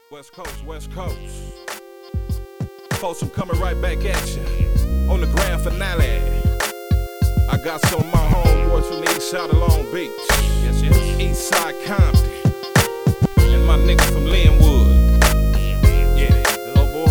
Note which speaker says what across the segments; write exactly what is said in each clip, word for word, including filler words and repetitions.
Speaker 1: West Coast, West Coast. Folks, I'm coming right back at you on the grand finale. I got some of my homeboys from the east side of Long Beach. Yes, yes. East side Compton. And my nigga from Linwood. Yeah, oh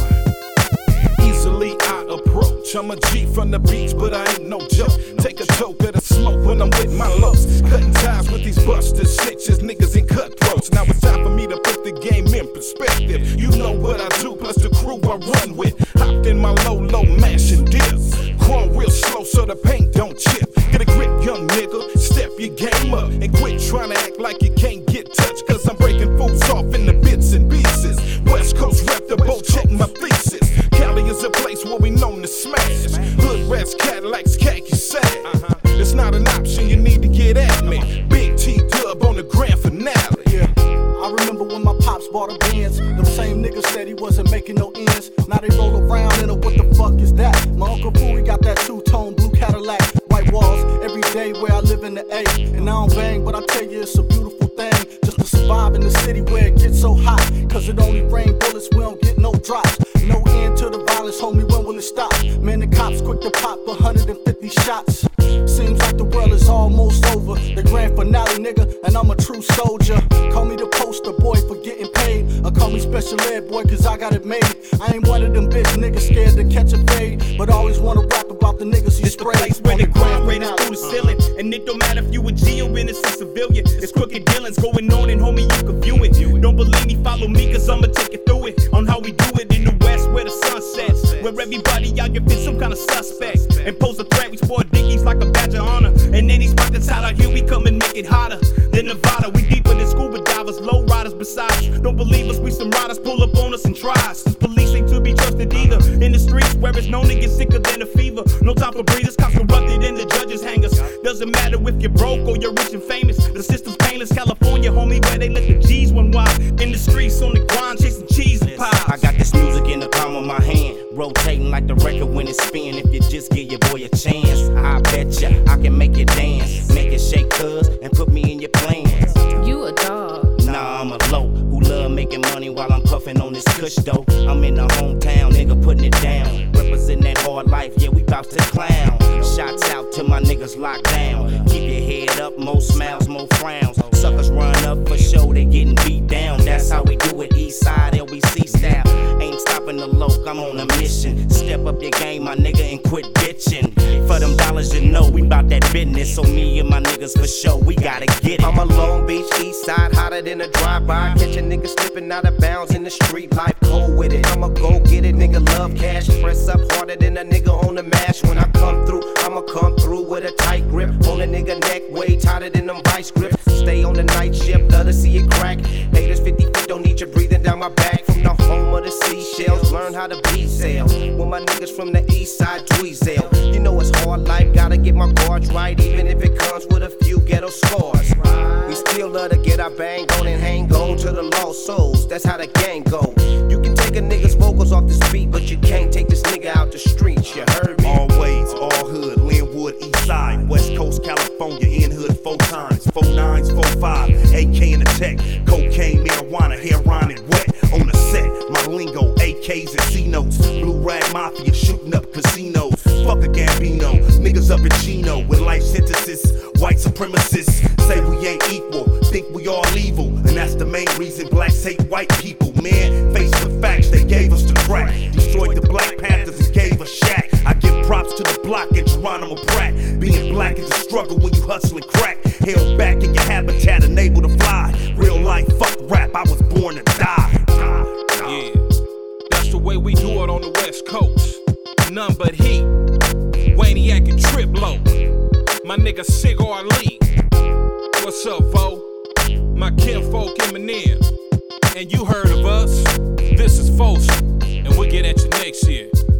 Speaker 1: boy. Easily I approach. I'm a G from the beach, but I ain't no joke. Take a toke of the smoke when I'm with my lows. Cutting ties with these busters, snitches, niggas, and cutthroats. Now it's time for me to put the game in perspective. You know what I do, plus the crew I run with. Hopped in my low, low mash and dip. Crawl real slow so the paint don't chip. Get a grip, young nigga, step your game up. And quit trying to act like you can't get touched. Cause I'm breaking fools off in the bits and pieces. West Coast reputable, check my thesis. Cali is a place where we known to smash. Hood rats, Cadillacs, khaki sad. Uh-huh. It's not an option, you need to get at me. Big T-Dub on the grand finale.
Speaker 2: Yeah, I remember when my pops bought a Benz. Them same niggas said he wasn't making no ends. Now they roll around in a what the fuck is that? My Uncle Fooey got that two-tone blue Cadillac. White walls every day where I live in the A. And I don't bang, but I tell you it's a beautiful thing. Just to survive in the city where it gets so hot. Cause it only rain bullets, we don't get no drops. No end to the violence, homie, when will it stop? Man, the cops quick to pop one hundred fifty shots. Seems like the world is almost over. The grand finale, nigga, and I'm a true soldier. Call me the poster boy for getting paid. Or call me special ed boy, cause I got it made. I ain't one of them bitch niggas scared to catch a fade. But always wanna rap about the niggas you sprayed.
Speaker 3: It's the place where the crime rate is through the ceiling. And it don't matter if you a G or innocent civilian. It's crooked dealings going on and homie, you can view it. Don't believe me, follow me, cause I'ma take you through it. On how we do it in the west where the sun sets. Where everybody out here fit some kind of suspect. And pose a threat, we sport dickies like a badge of honor. And any spot that's hot out here, we come and make it hotter than Nevada. We deeper than scuba divers, low riders besides. Don't believe us, we some riders, pull up on us and try us. Cause police ain't to be trusted either. In the streets where it's known to get sicker than a fever. No time for breathers, cops corrupted and the judges hang us. Doesn't matter if you're broke or you're rich and famous. The system's painless, California, homie, where they let the G's run wild. In the streets, on the grind, chasing cheese and pies.
Speaker 4: I got this music in the palm of my hand, rotating like the record when it spin. If you just give your boy a chance, I bet ya I can make it dance, make it shake, cuz, and put me in your plans.
Speaker 5: You a dog.
Speaker 4: Nah, I'm a low who love making money while I'm puffing on this kush though. I'm in the hometown, nigga, putting it down. Represent that hard life, yeah, we bout to clown. Shots out to my niggas locked down. Keep your head up, more smiles, more frowns. Suckers run up for show, they getting beat down. That's how we do it, east side, L B C style. Ain't stopping the loc, I'm on a mission. Step up your game, my nigga, and quit bitching. For them dollars, you know, we bout that business. So me and my niggas for sure, we gotta get it.
Speaker 6: I'm a Long Beach east side, hotter than a drive-by. Catch a nigga slipping out of bounds in the street, life cold with it. I'ma go get it, nigga love cash. Press up harder than a nigga on the mash. When I come through, I'ma come through with a tight grip. On a nigga neck, way tighter than them vice grips. Stay on the night shift, love to see it crack. Haters fifty feet, don't need you breathing down my back. From the home of the seashells, learn how to be sail. With my niggas from the east side, Tweezel. You know it's hard life, gotta get my guards right. Even if it comes with a few ghetto scars. We still love to get our bang on and hang on to the lost souls. That's how the game go. You can take a nigga's vocals off the beat, but you can't take this nigga out the streets. You heard me?
Speaker 1: Always, all hood, Linwood, east side, West Coast, California, in hood four times, four nines, four five, A K in the tech, cocaine, marijuana, heroin and wet. On the set, my lingo, A Ks and C notes, blue rag mafia shooting up casinos. Fuck a Gambino, niggas up in Chino with life sentences. White supremacists say we ain't equal, think we all evil, and that's the main reason blacks hate white people. Man, face the facts, they gave us the crack, destroyed the Black Panthers and gave us Shaq. I give props to the block and Geronimo Pratt. Being black is a struggle when you hustling crack. Held back in your habitat, unable to fly. Real life, fuck rap, I was born to die. Yeah, that's the way we do it on the West Coast. None but heat, Waniac and Triplo. My nigga Cigar Lee. What's up, Vo? My kinfolk Eminem. And you heard of us. This is Foster, and we'll get at you next year.